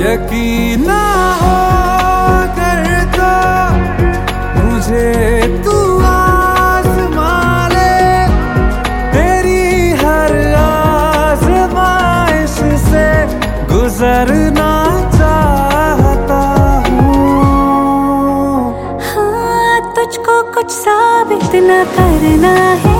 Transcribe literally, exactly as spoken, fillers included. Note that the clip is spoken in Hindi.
यकीन ना हो कर तो मुझे तू आज़मा ले, तेरी हर आज़माइश से गुजरना चाहता हूँ। हाँ, तुझको कुछ साबित न करना है,